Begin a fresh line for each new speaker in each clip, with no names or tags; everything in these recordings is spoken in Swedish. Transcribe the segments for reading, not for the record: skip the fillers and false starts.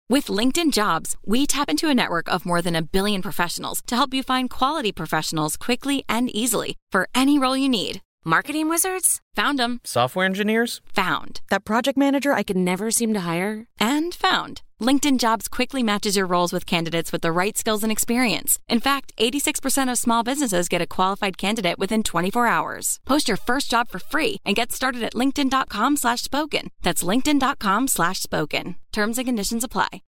With LinkedIn Jobs, we tap into a network of more than 1 billion professionals to help you find quality professionals quickly and easily for any role you need. Marketing wizards? Found them.
Software engineers?
Found. That project manager I could never seem to hire? And found. LinkedIn Jobs quickly matches your roles with candidates with the right skills and experience. In fact, 86% of small businesses get a qualified candidate within 24 hours. Post your first job for free and get started at linkedin.com/spoken. That's linkedin.com/spoken. Terms and conditions apply.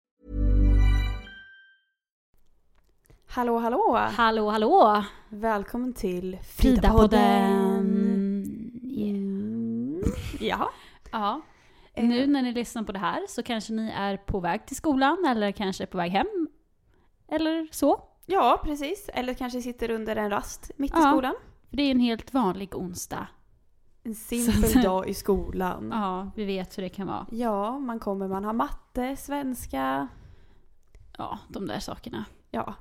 Hallå, hallå!
Hallå, hallå!
Välkommen till
Frida-podden!
Jaha.
Ja. Nu när ni lyssnar på det här så kanske ni är på väg till skolan eller kanske på väg hem. Eller så.
Ja, precis. Eller kanske sitter under en rast mitt i skolan.
Det är en helt vanlig onsdag.
En simpel dag i skolan.
Ja, vi vet hur det kan vara.
Ja, man har matte, svenska.
Ja, de där sakerna.
Ja.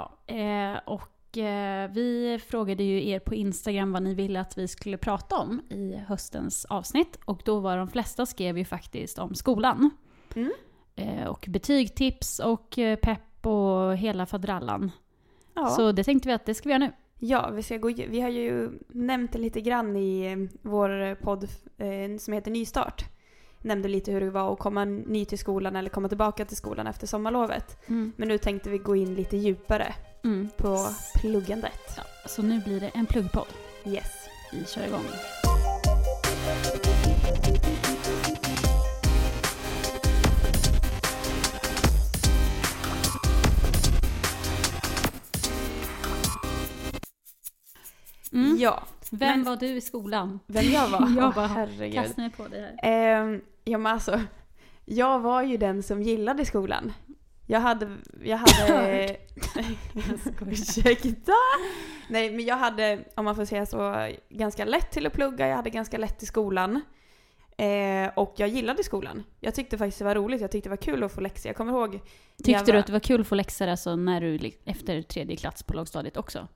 Vi frågade ju er på Instagram vad ni ville att vi skulle prata om i höstens avsnitt. Och då var de flesta skrev ju faktiskt om skolan. Och betygtips och pepp och hela fadrallan. Ja. Så det tänkte vi att det ska vi göra nu.
Ja, vi har ju nämnt det lite grann i vår podd som heter Nystart. Nämnde lite hur det var att komma ny till skolan eller komma tillbaka till skolan efter sommarlovet. Men nu tänkte vi gå in lite djupare på pluggandet.
Ja, så nu blir det en pluggpodd.
Yes.
Vi kör igång.
Ja.
Vem var du i skolan?
Vem jag var?
Jag bara
herregud.
kastade mig på det här.
Ja, men alltså, jag var ju den som gillade skolan. Jag hade ursäkta. Nej, men jag hade, om man får säga så, ganska lätt till att plugga. Jag hade ganska lätt i skolan. Och jag gillade skolan. Jag tyckte faktiskt det var roligt. Jag tyckte det var kul att få läxor. Jag kommer ihåg.
Tyckte du att det var kul att få läxor alltså när du efter 3:e klass på lågstadiet också?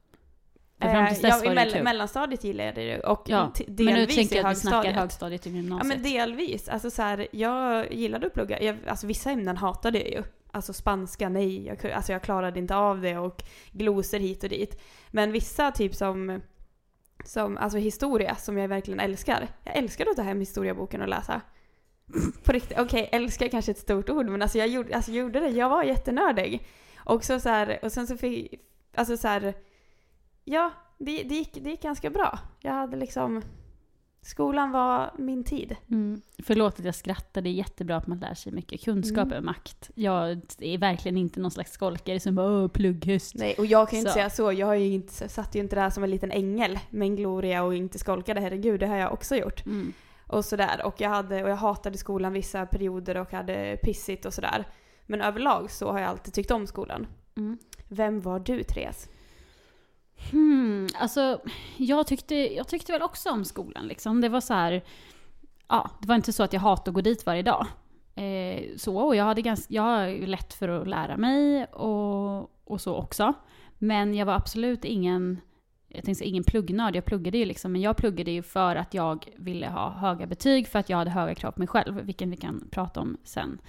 I mellanstadiet gillade jag det och delvis
men nu tänker jag
i
att vi snackar
högstadiet.
Högstadiet i gymnasiet.
Ja, men delvis. Alltså så här, jag gillade att plugga. Alltså vissa ämnen hatade jag ju. Alltså spanska, nej. Jag klarade inte av det och glosor hit och dit. Men vissa typ som alltså historia som jag verkligen älskar. Jag älskar att ta hem historieboken och läsa. På riktigt. Okej, älskar kanske ett stort ord, men alltså jag gjorde det. Jag var jättenördig. Och så här, och sen så fick alltså så här. Ja, det gick ganska bra. Jag hade liksom... Skolan var min tid.
Förlåt att jag skrattar. Det är jättebra att man lär sig mycket. Kunskap är makt. Jag är verkligen inte någon slags skolkare som bara plugghöst.
Nej, och jag kan ju inte säga så. Jag har ju inte, satt ju inte där som en liten ängel med en gloria och inte skolkade. Herregud, det har jag också gjort. Och sådär. Och jag hatade skolan vissa perioder och hade pissigt och sådär. Men överlag så har jag alltid tyckt om skolan. Vem var du, Therese?
Alltså jag tyckte väl också om skolan liksom. Det var så här, det var inte så att jag hatade att gå dit varje dag. Och jag har lätt för att lära mig och så också. Men jag var absolut ingen pluggnörd. Jag pluggade ju liksom, men jag pluggade ju för att jag ville ha höga betyg, för att jag hade höga krav på mig själv, vilket vi kan prata om sen.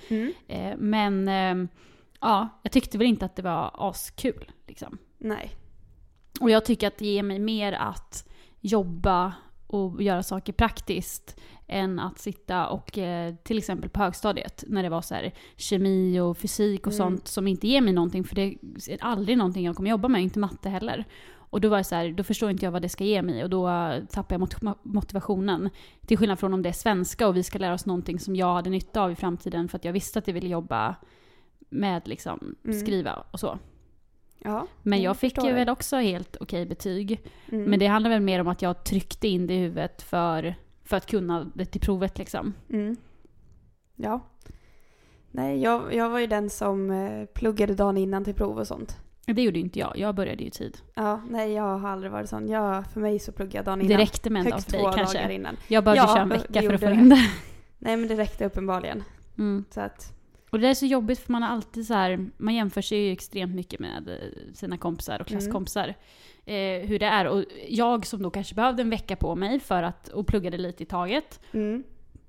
Jag tyckte väl inte att det var askul liksom.
Nej.
Och jag tycker att det ger mig mer att jobba och göra saker praktiskt än att sitta och till exempel på högstadiet när det var så här kemi och fysik och sånt som inte ger mig någonting, för det är aldrig någonting jag kommer jobba med, inte matte heller. Och då var det så här, då förstår inte jag vad det ska ge mig och då tappar jag motivationen. Till skillnad från om det är svenska och vi ska lära oss någonting som jag hade nytta av i framtiden för att jag visste att jag ville jobba med liksom skriva och så. Ja, men jag fick ju väl också helt okej betyg. Men det handlar väl mer om att jag tryckte in det i huvudet för att kunna det till provet liksom.
Ja. Nej, jag var ju den som pluggade dagen innan till prov och sånt.
Det gjorde inte jag. Jag började ju tid.
Ja, nej, jag har aldrig varit sån. För mig så pluggade jag dagen innan.
Det räckte med en dag för dig kanske.
Innan.
Jag började köra en vecka för att få in det.
Nej, men det räckte uppenbarligen. Så att...
Och det är så jobbigt för man har alltid så här, man jämför sig ju extremt mycket med sina kompisar och klasskompisar. Hur det är. Och jag som då kanske behövde en vecka på mig för att, och pluggade lite i taget.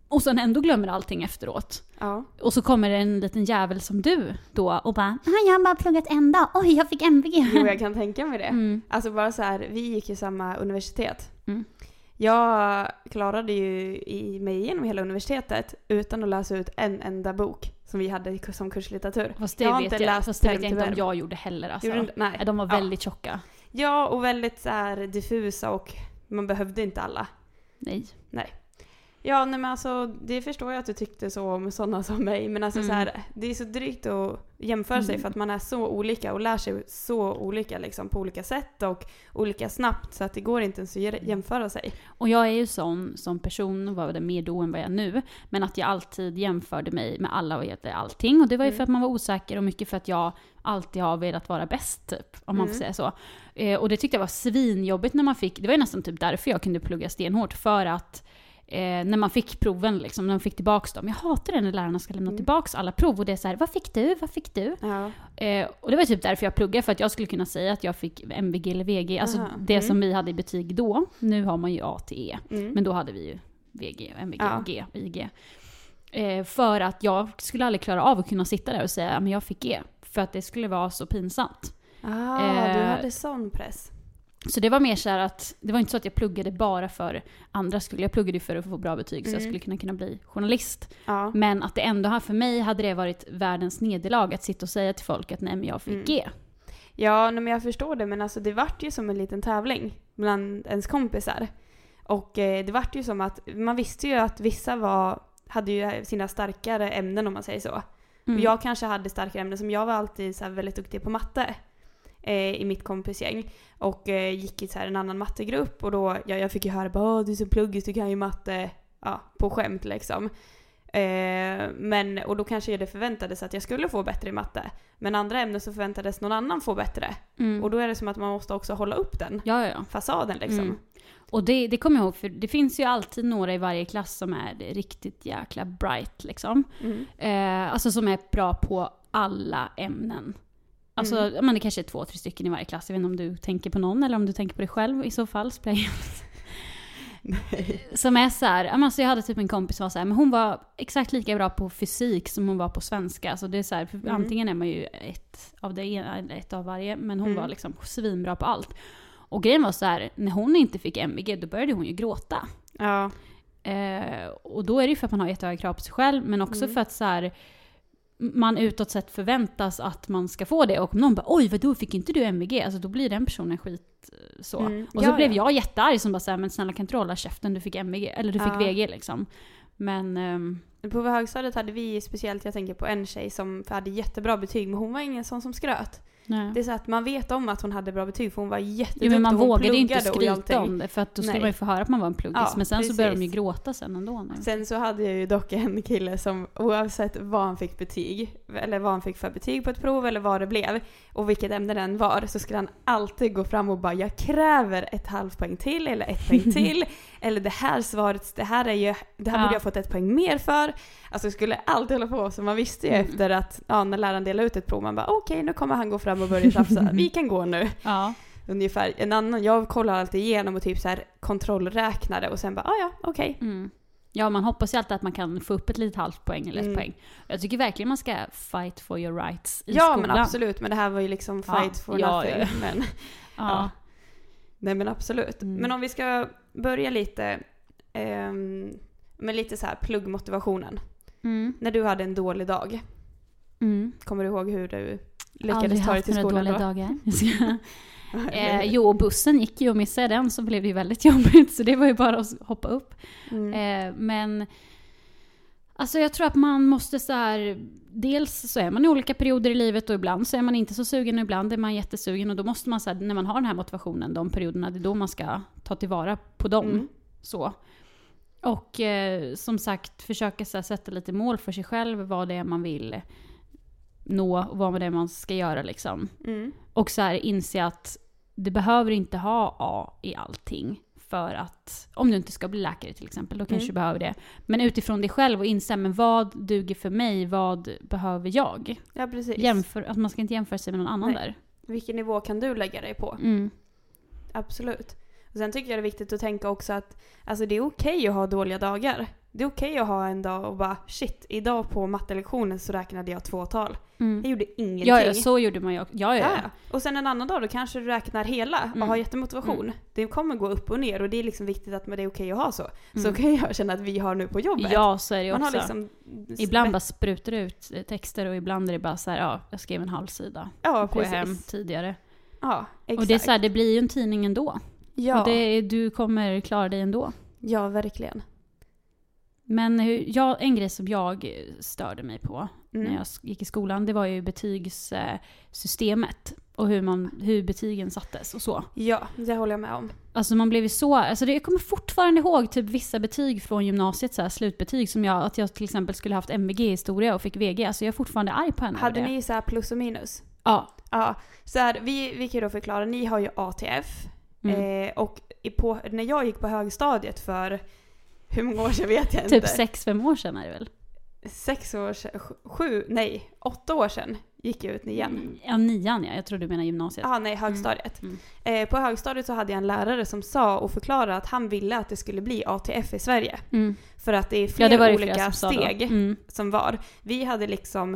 Och sen ändå glömmer allting efteråt.
Ja.
Och så kommer det en liten jävel som du då och bara, jag har bara pluggat en dag, oj jag fick MVG.
Jo, jag kan tänka mig det. Alltså bara så här, vi gick ju samma universitet. Jag klarade ju mig igenom hela universitetet utan att läsa ut en enda bok som vi hade som kurslitteratur.
Fast det vet jag inte om jag gjorde heller. Alltså.
Nej.
De var väldigt tjocka.
Ja, och väldigt så här diffusa och man behövde inte alla.
Nej.
Ja, nej, men alltså det förstår jag att du tyckte så om sådana som mig. Men alltså så här, det är så drygt att jämföra sig för att man är så olika och lär sig så olika liksom, på olika sätt och olika snabbt. Så att det går inte ens att jämföra sig.
Och jag är ju sån som person, var det mer då än vad jag är nu. Men att jag alltid jämförde mig med alla och allting. Och det var ju för att man var osäker och mycket för att jag alltid har velat vara bäst typ, om man får säga så. Och det tyckte jag var svinjobbigt när man fick, det var ju nästan typ därför jag kunde plugga stenhårt, för att när man fick proven, liksom, när man fick tillbaks dem. Jag hatar det när lärarna ska lämna tillbaks alla prov och det är så här, vad fick du? Ja. Och det var typ därför jag pluggade, för att jag skulle kunna säga att jag fick MVG eller VG, alltså det som vi hade i betyg då. Nu har man ju A till E, men då hade vi ju VG, MVG och G, IG. För att jag skulle aldrig klara av att kunna sitta där och säga, men jag fick E, för att det skulle vara så pinsamt.
Du hade sån press.
Så det var mer så här att det var inte så att jag pluggade bara för andra skulle. Jag pluggade för att få bra betyg så jag skulle kunna bli journalist. Ja. Men att det ändå för mig hade det varit världens nederlag att sitta och säga till folk att nej, men jag fick G.
Ja, men jag förstår det, men alltså det vart ju som en liten tävling bland ens kompisar. Och det vart ju som att man visste ju att vissa hade ju sina starkare ämnen, om man säger så. Och jag kanske hade starkare ämnen, som jag var alltid så här väldigt duktig på matte i mitt kompisgäng och gick i så här en annan mattegrupp, och då jag fick ju höra bara, du är så pluggig, du kan ju matte på skämt liksom. Och då kanske det förväntades att jag skulle få bättre i matte, men andra ämnen så förväntades någon annan få bättre, och då är det som att man måste också hålla upp den fasaden liksom.
Och det kommer jag ihåg, för det finns ju alltid några i varje klass som är riktigt jäkla bright liksom. Alltså som är bra på alla ämnen. Alltså, men det kanske är 2-3 stycken i varje klass. Jag vet inte om du tänker på någon eller om du tänker på dig själv. I så fall spelar jag som är så här, alltså jag hade typ en kompis som var så här, men hon var exakt lika bra på fysik som hon var på svenska. Alltså det är så här, antingen är man ju ett av varje, men hon var liksom svinbra på allt. Och grejen var så här, när hon inte fick MVG, då började hon ju gråta. Ja. Och då är det ju för att man har jättehöga krav på sig själv, men också för att så här, man utåt sett förväntas att man ska få det, och om någon bara, oj vadå, fick inte du MVG? Alltså då blir den personen skit så. Och så blev jag jättearg som bara såhär, men snälla kan inte hålla käften, du fick MVG, eller du fick VG liksom. Men
på högstadiet hade vi speciellt, jag tänker på en tjej som hade jättebra betyg, men hon var ingen sån som skröt. Nej. Det är så att man vet om att hon hade bra betyg, för hon var jätteduktig.
Men man vågade inte skryta om det, för att då skulle man ju få höra att man var en pluggis. Men sen så började de ju gråta sen ändå.
Sen så hade jag ju dock en kille som, oavsett vad han fick betyg, eller vad han fick för betyg på ett prov, eller vad det blev, och vilket ämne den var, så skulle han alltid gå fram och bara, jag kräver 1,5 poäng till, eller 1 poäng till, eller det här svaret, det här borde jag fått 1 poäng mer för. Alltså skulle alltid hålla på, så man visste ju efter att när läraren delade ut ett prov, man bara okej, nu kommer han gå fram och börja tjafsa. Vi kan gå nu. Ja. Ungefär. Jag kollar alltid igenom och typ så här kontrollräknade, och sen bara okej.
Ja, man hoppas ju alltid att man kan få upp ett litet halvt poäng eller 1 poäng. Jag tycker verkligen man ska fight for your rights i skolan. Ja, men absolut.
Men det här var ju liksom fight for nothing. Ja. Men, Nej, men absolut. Men om vi ska börja lite med lite så här pluggmotivationen. När du hade en dålig dag. Kommer du ihåg hur du lyckades ta dig till skolan då?
Dagar. Jo, bussen gick ju, och missade den så blev det ju väldigt jobbigt, så det var ju bara att hoppa upp. Men alltså jag tror att man måste så här, dels så är man i olika perioder i livet, och ibland så är man inte så sugen, och ibland är man jättesugen, och då måste man så här, när man har den här motivationen, de perioderna, det är då man ska ta tillvara på dem. Så. Och som sagt, försöka så här, sätta lite mål för sig själv, vad det är man vill nå och vad det är man ska göra liksom. Och så här, inse att det behöver inte ha A i allting, för att om du inte ska bli läkare till exempel, då kanske du behöver det. Men utifrån dig själv, och inse, men vad duger för mig, vad behöver jag?
Ja, precis.
Att man ska inte jämföra sig med någon annan där.
Vilken nivå kan du lägga dig på? Absolut. Och sen tycker jag det är viktigt att tänka också att alltså det är okej att ha dåliga dagar. Det är okej att ha en dag och bara shit, idag på mattelektionen så räknade jag 2-tal. Jag gjorde ingenting.
Ja, så gjorde man ju. Ja.
Och sen en annan dag då kanske du räknar hela och har jättemotivation. Det kommer gå upp och ner och det är liksom viktigt att det är okej att ha så. Så kan jag känna att vi har nu på jobbet.
Ja, så är det också.
Man har liksom
ibland bara sprutar ut texter och ibland är det bara så här, jag skrev en halv sida.
Ja,
på hem tidigare.
Ja, exakt.
Och det är så här, det blir ju en tidning ändå.
Ja.
Och du kommer klara dig ändå.
Ja, verkligen.
Men en grej som jag störde mig på när jag gick i skolan, det var ju betygssystemet och hur betygen sattes och så.
Ja, det håller jag med om.
Alltså man blev ju så, alltså jag kommer fortfarande ihåg typ vissa betyg från gymnasiet, så här slutbetyg som att jag till exempel skulle haft MVG i historia och fick VG, alltså jag är fortfarande arg på henne.
Hade ni så här plus och minus?
Ja.
Ja, så här, vi kan ju då förklara, ni har ju ATF och när jag gick på högstadiet för hur många år sedan vet jag inte.
Typ 6-5 år sedan är det väl?
6 år sedan, 8 år sedan gick jag ut 9:an.
Ja, 9:an, ja. Jag tror du menar gymnasiet.
Ja, nej, högstadiet. På högstadiet så hade jag en lärare som sa och förklarade att han ville att det skulle bli ATF i Sverige. För att det är flera olika steg som var. Vi hade liksom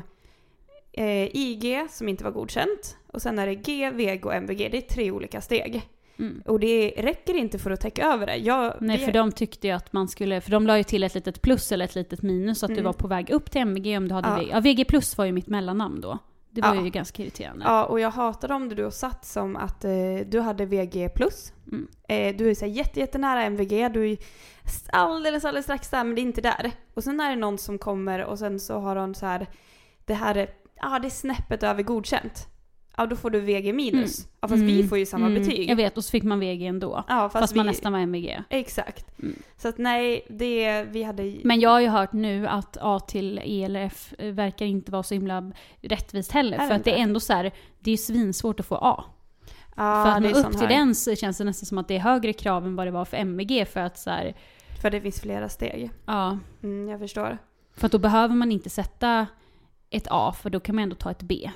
IG som inte var godkänt. Och sen är det G, VG och MVG. Det är 3 olika steg. Och det räcker inte för att täcka över det.
Nej, för de tyckte ju att man skulle, för de la ju till ett litet plus eller ett litet minus så att du var på väg upp till MVG om du hade VG. Ja, VG plus var ju mitt mellannamn då. Det var ju ganska irriterande.
Ja, och jag hatade om du satt som att du hade VG plus. Du är så jättenära MVG. Du är alldeles strax där, men det är inte där. Och sen är det någon som kommer och sen så har de så här, det är snäppet över godkänt. Ja, då får du VG minus. Ja, fast vi får ju samma betyg.
Jag vet, och så fick man VG ändå.
Ja,
fast man nästan var MVG.
Exakt. Så att nej, vi hade...
Men jag har ju hört nu att A till E eller F verkar inte vara så himla rättvist heller. För att det är ändå så här, det är svinsvårt att få A. För att nå upp till den så känns det nästan som att det är högre krav än vad det var för MVG. För att så här...
För det finns flera steg.
Ja.
Jag förstår.
För att då behöver man inte sätta ett A, för då kan man ändå ta ett B.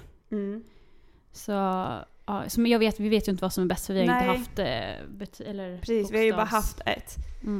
Så, ja, som vi vet ju inte vad som är bäst, för vi har inte haft eller
precis, vi har ju bara haft ett.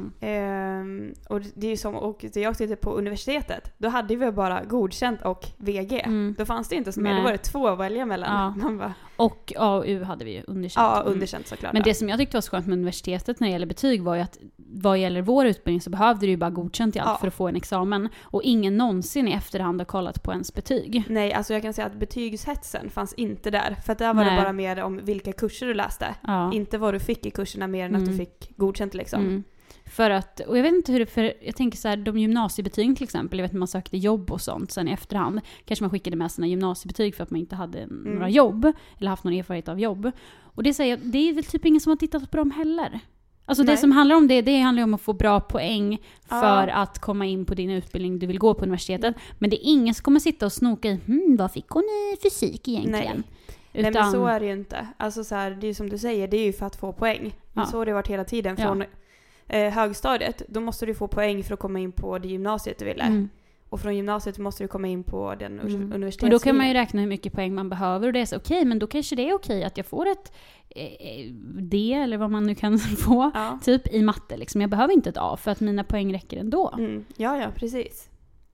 Och det är ju som, och jag åkte på universitetet, då hade vi bara godkänt och VG. Då fanns det inte så mer, då var det 2 att välja mellan. Man bara...
Och AU hade vi ju underkänt.
Ja, underkänt såklart.
Men det som jag tyckte var så skönt med universitetet när det gäller betyg var ju att vad gäller vår utbildning så behövde du ju bara godkänt i allt för att få en examen. Och ingen någonsin i efterhand har kollat på ens betyg.
Nej, alltså jag kan säga att betygshetsen fanns inte där. För att där var det bara mer om vilka kurser du läste. Inte vad du fick i kurserna mer än att du fick godkänt liksom.
För att, och jag vet inte hur det, för jag tänker så här, de gymnasiebetygen till exempel, jag vet när man sökte jobb och sånt sen i efterhand, kanske man skickade med sina gymnasiebetyg för att man inte hade några jobb, eller haft någon erfarenhet av jobb. Och det säger, det är väl typ ingen som har tittat på dem heller. Alltså det som handlar om det handlar om att få bra poäng för att komma in på din utbildning du vill gå på universitetet. Men det är ingen som kommer sitta och snoka i, vad fick hon i fysik egentligen?
Nej, men så är det ju inte. Alltså så här, det är ju som du säger, det är ju för att få poäng. Men så har det varit hela tiden från högstadiet. Då måste du få poäng för att komma in på det gymnasiet du ville. Och från gymnasiet måste du komma in på den universitetslinjen.
Och då kan man ju räkna hur mycket poäng man behöver. Och det är så okej, men då kanske det är okej att jag får ett D eller vad man nu kan få. Typ i matte liksom. Jag behöver inte ett A för att mina poäng räcker ändå.
Ja, precis.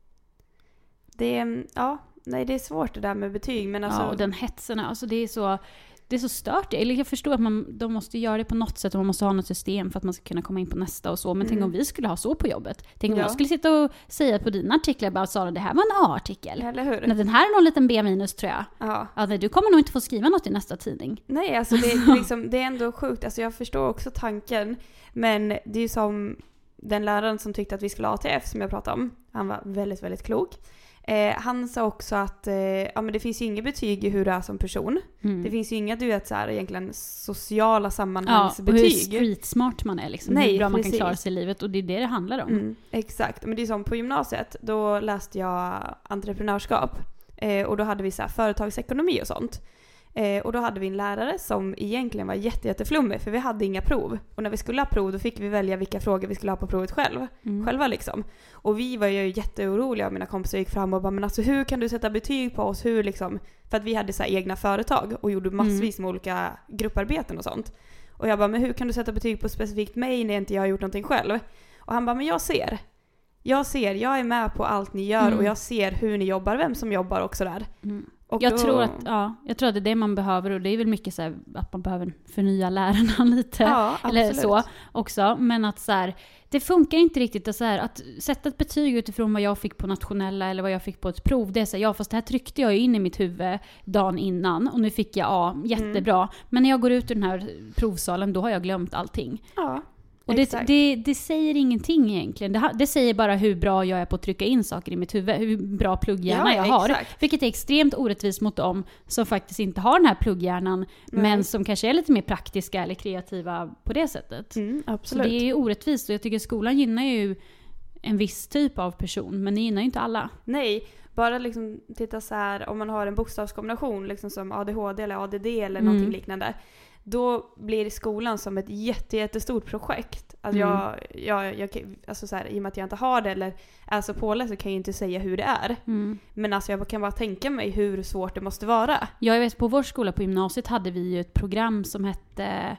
Det är svårt det där med betyg. Men alltså...
Ja, och den hetsen, alltså det är så stört. Eller jag förstår att de måste göra det på något sätt och man måste ha något system för att man ska kunna komma in på nästa och så. Men tänk om vi skulle ha så på jobbet. Tänk om jag skulle sitta och säga på dina artiklar bara, Sara, det här var en A-artikel.
Eller hur?
Men den här är någon liten B- tror jag. Alltså, du kommer nog inte få skriva något i nästa tidning.
Nej, alltså det är, liksom, det är ändå sjukt. Alltså jag förstår också tanken. Men det är ju som den läraren som tyckte att vi skulle ha ATF som jag pratade om. Han var väldigt, väldigt klok. Han sa också att men det finns ju inget betyg i hur du är som person. Det finns ju inga, så här, egentligen sociala sammanhangsbetyg.
Och hur street-smart man är liksom.
Nej,
hur bra man kan klara sig i livet. Och det är det handlar om.
Exakt. Men det är som på gymnasiet. Då läste jag entreprenörskap. Och då hade vi så här, företagsekonomi och sånt. Och då hade vi en lärare som egentligen var jätteflummig, för vi hade inga prov. Och när vi skulle ha prov då fick vi välja vilka frågor vi skulle ha på provet själva liksom. Och vi var ju jätteoroliga, och mina kompisar gick fram och bara, men alltså hur kan du sätta betyg på oss? Hur liksom? För att vi hade så här egna företag och gjorde massvis med olika grupparbeten och sånt. Och jag bara, men hur kan du sätta betyg på specifikt mig när inte jag har gjort någonting själv? Och han bara, men jag är med på allt ni gör och jag ser hur ni jobbar, vem som jobbar och sådär. Och
jag tror att det är det man behöver, och det är väl mycket så här att man behöver förnya lärarna lite.
Ja,
eller så också. Men att så här, det funkar inte riktigt att, så här, att sätta ett betyg utifrån vad jag fick på nationella eller vad jag fick på ett prov. Det är så här, fast det här tryckte jag in i mitt huvud dagen innan och nu fick jag A, jättebra. Men när jag går ut ur den här provsalen, då har jag glömt allting.
Ja.
Och det säger ingenting egentligen. Det säger bara hur bra jag är på att trycka in saker i mitt huvud. Hur bra plugghjärna jag har.
Exakt.
Vilket är extremt orättvist mot dem som faktiskt inte har den här plugghjärnan. Men som kanske är lite mer praktiska eller kreativa på det sättet.
Absolut.
Så det är ju orättvist. Och jag tycker skolan gynnar ju en viss typ av person. Men det gynnar ju inte alla.
Nej, bara liksom titta så här, om man har en bokstavskombination liksom som ADHD eller ADD eller någonting liknande. Då blir skolan som ett jättestort projekt. Alltså jag alltså så här, i och med att jag inte har det eller är så påläst så kan jag ju inte säga hur det är. Men alltså jag kan bara tänka mig hur svårt det måste vara.
Jag vet, på vår skola på gymnasiet hade vi ju ett program som hette,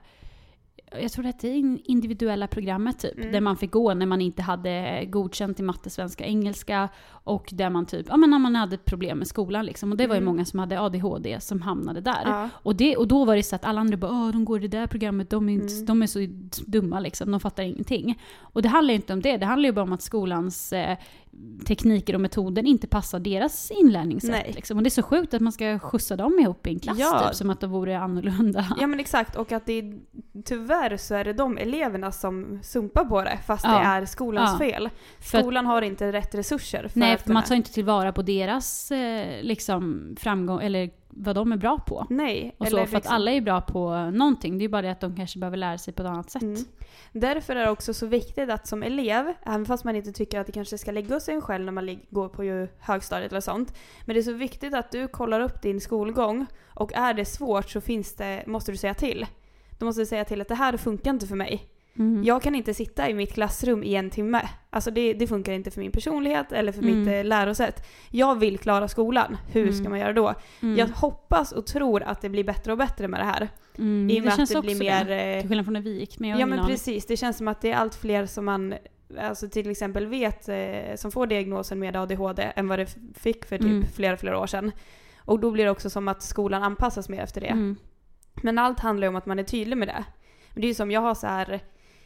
jag tror det hette individuella programmet typ, där man fick gå när man inte hade godkänt i matte, svenska, engelska, och där man typ, när man hade problem med skolan liksom, och det var ju många som hade ADHD som hamnade där. Och då var det så att alla andra bara, de går i det där programmet, de är så dumma liksom, de fattar ingenting. Och det handlar ju inte om det handlar ju bara om att skolans tekniker och metoder inte passar deras inlärningssätt liksom. Och det är så sjukt att man ska skjutsa dem ihop i en klass typ, som att de vore annorlunda. Ja, men
exakt, och att det tyvärr så är det de eleverna som sumpar på det, fast det är skolans fel. Skolan har inte rätt resurser för
för man tar inte tillvara på deras liksom framgång eller vad de är bra på.
Nej.
Och så, för att alla är bra på någonting. Det är bara det att de kanske behöver lära sig på ett annat sätt.
Därför är det också så viktigt att som elev, även fast man inte tycker att det kanske ska lägga sig en själv när man går på högstadiet eller sånt. Men det är så viktigt att du kollar upp din skolgång, och är det svårt så måste du säga till. Du måste säga till att det här funkar inte för mig. Jag kan inte sitta i mitt klassrum i 1 timme. Alltså det funkar inte för min personlighet eller för mitt lärosätt. Jag vill klara skolan. Hur ska man göra då? Jag hoppas och tror att det blir bättre och bättre med det här. I och med att det blir mer...
Till skillnad från när vi gick.
Men precis. Det känns som att det är allt fler som man alltså till exempel vet som får diagnosen med ADHD än vad det fick för typ flera år sedan. Och då blir det också som att skolan anpassas mer efter det. Men allt handlar ju om att man är tydlig med det. Men det är ju som jag har så här...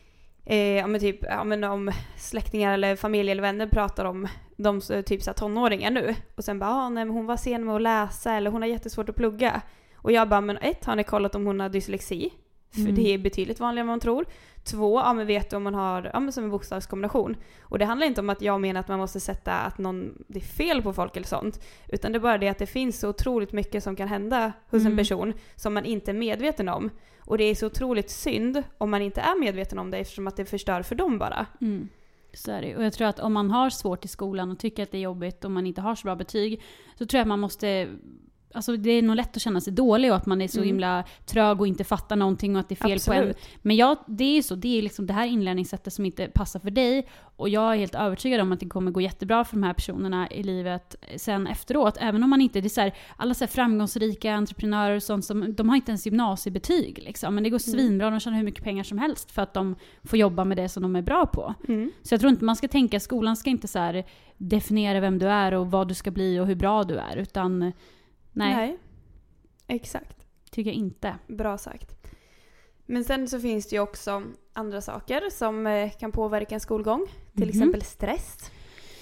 om släktingar eller familj eller vänner pratar om de typ så här tonåringar nu, och sen bara, nej, men hon var sen med att läsa eller hon har jättesvårt att plugga, och jag bara, men 1, har ni kollat om hon har dyslexi? För det är betydligt vanligare än man tror. 2, men vet du om man har som en bokstavskombination. Och det handlar inte om att jag menar att man måste sätta att det är fel på folk eller sånt, utan det är bara det att det finns så otroligt mycket som kan hända hos en person som man inte är medveten om. Och det är så otroligt synd om man inte är medveten om det, eftersom att det förstör för dem bara.
Så är det. Och jag tror att om man har svårt i skolan och tycker att det är jobbigt och man inte har så bra betyg, så tror jag att man måste... Alltså det är nog lätt att känna sig dålig och att man är så himla trög och inte fattar någonting och att det är fel på en. Men det är ju så, det är liksom det här inlärningssättet som inte passar för dig, och jag är helt övertygad om att det kommer gå jättebra för de här personerna i livet sen efteråt, även om man inte, det är så här, alla så här framgångsrika entreprenörer och sånt som, de har inte ens gymnasiebetyg liksom, men det går svinbra, de tjänar hur mycket pengar som helst för att de får jobba med det som de är bra på. Så jag tror inte man ska tänka, skolan ska inte så här definiera vem du är och vad du ska bli och hur bra du är, utan Nej,
exakt.
Tycker jag inte.
Bra sagt. Men sen så finns det ju också andra saker som kan påverka en skolgång. Till exempel stress.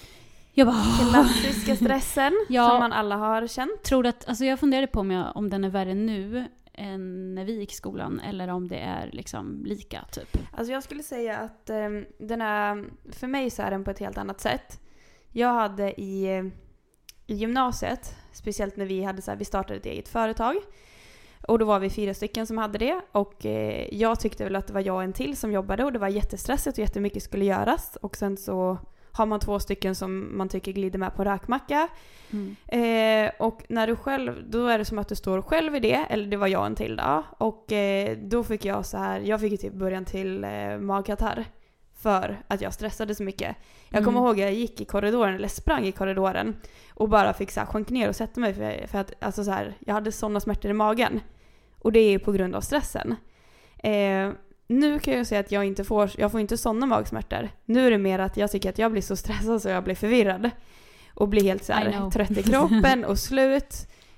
Klassiska stressen som man alla har känt.
Tror att, alltså jag funderade på om den är värre nu än när vi gick i skolan, eller om det är liksom lika typ.
Alltså jag skulle säga att den är, för mig så är den på ett helt annat sätt. Jag hade i gymnasiet, speciellt när vi startade ett eget företag, och då var vi 4 stycken som hade det, och jag tyckte väl att det var jag och en till som jobbade, och det var jättestressigt och jättemycket skulle göras, och sen så har man 2 stycken som man tycker glider med på räkmacka. Och när du själv, då är det som att du står själv i det, eller det var jag en till då, och då fick jag fick typ början till magkatarr för att jag stressade så mycket. Jag kommer ihåg att jag gick i korridoren, eller sprang i korridoren, och bara fick så här, sjönk ner och sätta mig för att alltså så här, jag hade sådana smärtor i magen. Och det är ju på grund av stressen. Nu kan jag säga att jag får inte sådana magsmärtor. Nu är det mer att jag tycker att jag blir så stressad så jag blir förvirrad. Och blir helt så här trött i kroppen och slut.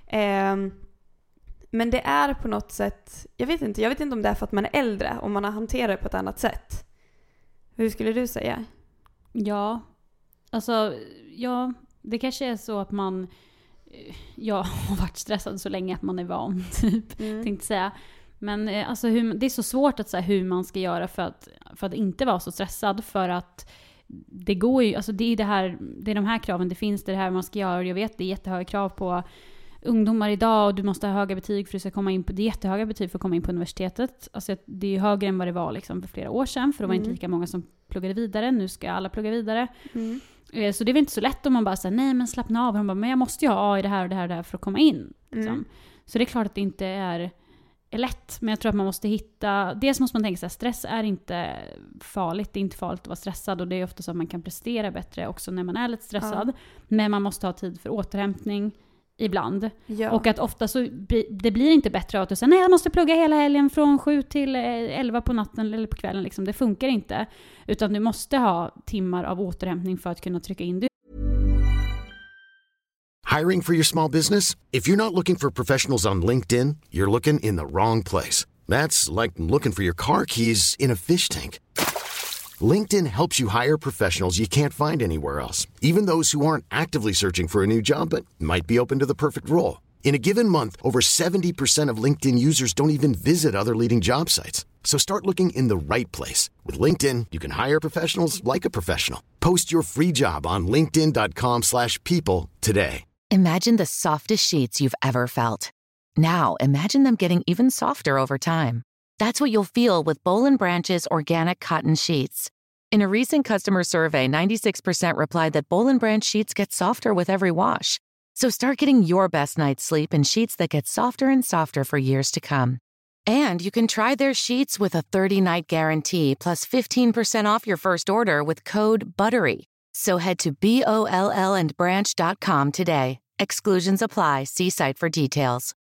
Men det är på något sätt, jag vet inte om det är för att man är äldre och man har hanterat det på ett annat sätt. Hur skulle du säga?
Ja, alltså, det kanske är så att jag har varit stressad så länge att man är van, typ, tänkte säga. Men alltså, det är så svårt att säga hur man ska göra för att inte vara så stressad, för att det går ju, alltså det är de här kraven, det finns det här man ska göra. Jag vet det är jättehöga krav på ungdomar idag och du måste ha höga betyg för att du ska komma in på, det är jättehöga betyg för att komma in på universitetet. Alltså det är ju högre än vad det var liksom för flera år sedan, för det var inte lika många som pluggade vidare. Nu ska alla plugga vidare. Så det är väl inte så lätt om man bara säger nej men slappna av. Men jag måste ju ha A i det här och det här och det här för att komma in. Liksom. Så det är klart att det inte är lätt, men jag tror att man måste hitta, dels måste man tänka sig att stress är inte farligt, det är inte farligt att vara stressad och det är ofta så att man kan prestera bättre också när man är lite stressad, men man måste ha tid för återhämtning ibland. Och att ofta så det blir inte bättre av att du säger nej jag måste plugga hela helgen från 7 till 11 på natten eller på kvällen liksom. Det funkar inte, utan du måste ha timmar av återhämtning för att kunna trycka in det.
Hiring for your small business? If you're not looking for professionals on LinkedIn, you're looking in the wrong place. That's like looking for your car keys in a fish tank. LinkedIn helps you hire professionals you can't find anywhere else, even those who aren't actively searching for a new job but might be open to the perfect role. In a given month, over 70% of LinkedIn users don't even visit other leading job sites. So start looking in the right place. With LinkedIn, you can hire professionals like a professional. Post your free job on linkedin.com/people today.
Imagine the softest sheets you've ever felt. Now, imagine them getting even softer over time. That's what you'll feel with Boll & Branch's organic cotton sheets. In a recent customer survey, 96% replied that Boll & Branch sheets get softer with every wash. So start getting your best night's sleep in sheets that get softer and softer for years to come. And you can try their sheets with a 30-night guarantee plus 15% off your first order with code BUTTERY. So head to BOLLandbranch.com today. Exclusions apply. See site for details.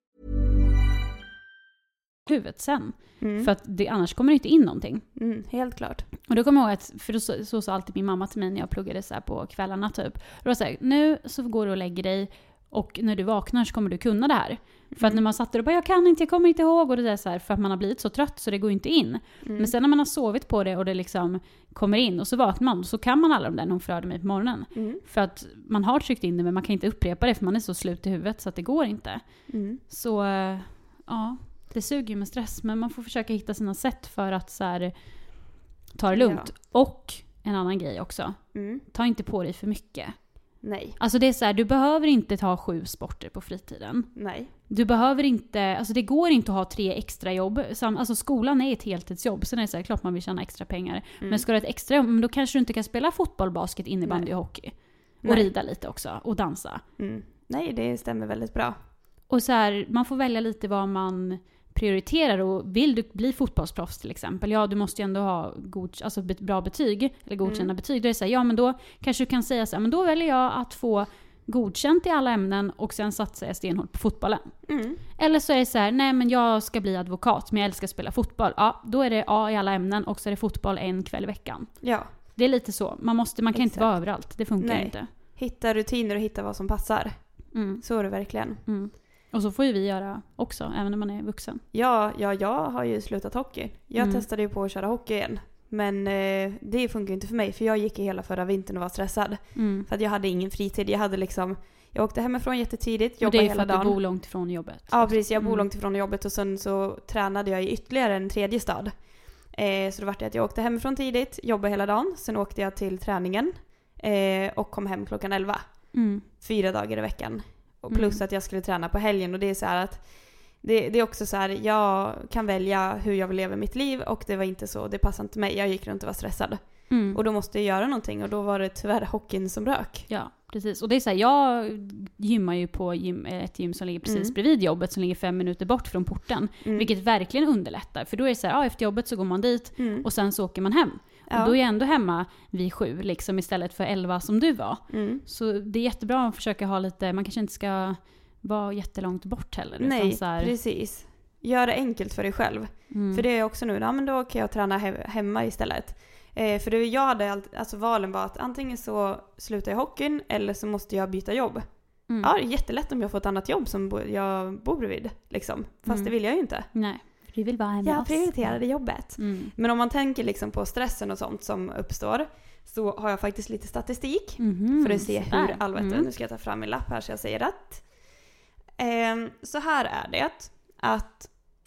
Huvudet sen. För att annars kommer det inte in någonting.
Helt klart. Och
då kommer jag ihåg att, för så sa alltid min mamma till mig när jag pluggade så här på kvällarna typ. Då var så här, nu så går du och lägger dig och när du vaknar så kommer du kunna det här. För att när man satt där och bara, jag kommer inte ihåg och det där så här, för att man har blivit så trött så det går inte in. Men sen när man har sovit på det och det liksom kommer in och så vaknar man, så kan man alla de där när hon förhörde mig på morgonen. För att man har tryckt in det men man kan inte upprepa det för man är så slut i huvudet så att det går inte. Så ja, det suger ju med stress, men man får försöka hitta sina sätt för att så här, ta det lugnt. Och en annan grej också, ta inte på dig för mycket.
Nej.
Alltså det är så här, du behöver inte ta 7 sporter på fritiden.
Nej.
Du behöver inte, alltså det går inte att ha 3 extra jobb. Alltså skolan är ett heltidsjobb, sen är det så här, klart man vill tjäna extra pengar. Men ska du ha ett extra jobb, då kanske du inte kan spela fotboll, basket, innebandy och hockey. Och rida lite också, och dansa.
Nej, det stämmer väldigt bra.
Och så här, man får välja lite vad man prioriterar, och vill du bli fotbollsproffs till exempel, ja du måste ju ändå ha bra betyg eller godkända betyg. Då är det så här, ja men då kanske du kan säga så här, men då väljer jag att få godkänt i alla ämnen och sen satsar jag stenhårt på fotbollen. Eller så är det så här, nej men jag ska bli advokat men jag älskar att spela fotboll. Ja, då är det A i alla ämnen och så är det fotboll en kväll i veckan. Ja. Det är lite så, man kan inte vara överallt, det funkar inte. Hitta rutiner och hitta vad som passar. Så är det verkligen. Och så får ju vi göra också, även när man är vuxen. Ja, jag har ju slutat hockey. Jag testade ju på att köra hockey igen. Men det funkar inte för mig, för jag gick i hela förra vintern och var stressad. För att jag hade ingen fritid. Jag åkte hemifrån jättetidigt, jobbade hela dagen. Och det är för att du bor långt ifrån jobbet. Ja, precis. Jag bor långt ifrån jobbet och sen så tränade jag i ytterligare en 3:e stad. Så det var det att jag åkte hemifrån tidigt, jobbade hela dagen. Sen åkte jag till träningen och kom hem klockan 11. 4 dagar i veckan. Och plus att jag skulle träna på helgen. Och det är så här att det är också så här, jag kan välja hur jag vill leva mitt liv. Och det var inte så, det passade inte mig. Jag gick runt och var stressad. Och då måste jag göra någonting. Och då var det tyvärr hockeyn som rök. Ja, precis. Och det är så här, jag gymmar ju på ett gym som ligger precis bredvid jobbet. Som ligger 5 minuter bort från porten. Vilket verkligen underlättar. För då är det så här, efter jobbet så går man dit. Och sen så åker man hem. Och då är jag ändå hemma vid 7 liksom, istället för 11 som du var. Så det är jättebra att försöka ha lite, man kanske inte ska vara jättelångt bort heller.
Nej,
utan så här,
precis. Gör det enkelt för dig själv. För det är också nu, men då kan jag träna hemma istället. För det jag hade, alltså valen var att antingen så slutar jag hockeyn eller så måste jag byta jobb. Ja, det är jättelätt om jag får ett annat jobb som jag bor bredvid. Liksom. Fast det vill jag ju inte.
Nej, för du vill vara hemma.
Jag prioriterade jobbet. Men om man tänker liksom på stressen och sånt som uppstår, så har jag faktiskt lite statistik för att se hur allvarligt. Nu ska jag ta fram min lapp här så jag säger rätt. Så här är det att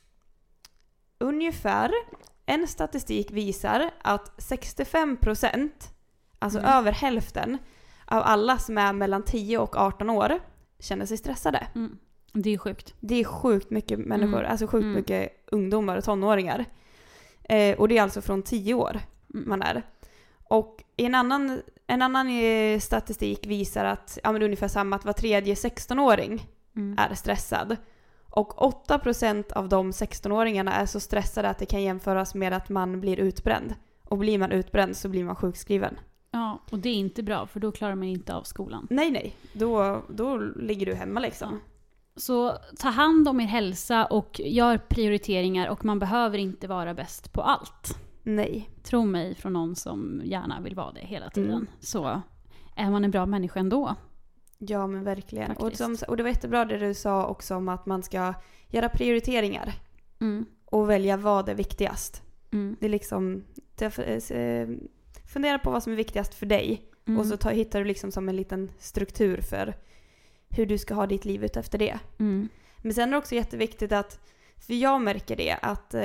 ungefär en statistik visar att 65%, alltså över hälften av alla som är mellan 10 och 18 år känner sig stressade.
Det är sjukt.
Det är sjukt mycket människor, alltså sjukt mycket ungdomar och tonåringar. Och det är alltså från 10 år man är. Och en annan statistik visar att det är ungefär samma, att var tredje 16-åring är stressad. Och 8% av de 16-åringarna är så stressade att det kan jämföras med att man blir utbränd. Och blir man utbränd så blir man sjukskriven.
Ja, och det är inte bra för då klarar man inte av skolan.
Nej. Då ligger du hemma liksom.
Ja. Så ta hand om er hälsa och gör prioriteringar, och man behöver inte vara bäst på allt.
Nej.
Tro mig, från någon som gärna vill vara det hela tiden. Så är man en bra människa ändå.
Ja, men verkligen. Och det var jättebra det du sa också om att man ska göra prioriteringar. Och välja vad är viktigast. Det är liksom fundera på vad som är viktigast för dig. Och så hittar du liksom som en liten struktur för hur du ska ha ditt liv ut efter det. Men sen är det också jätteviktigt att, för jag märker det, att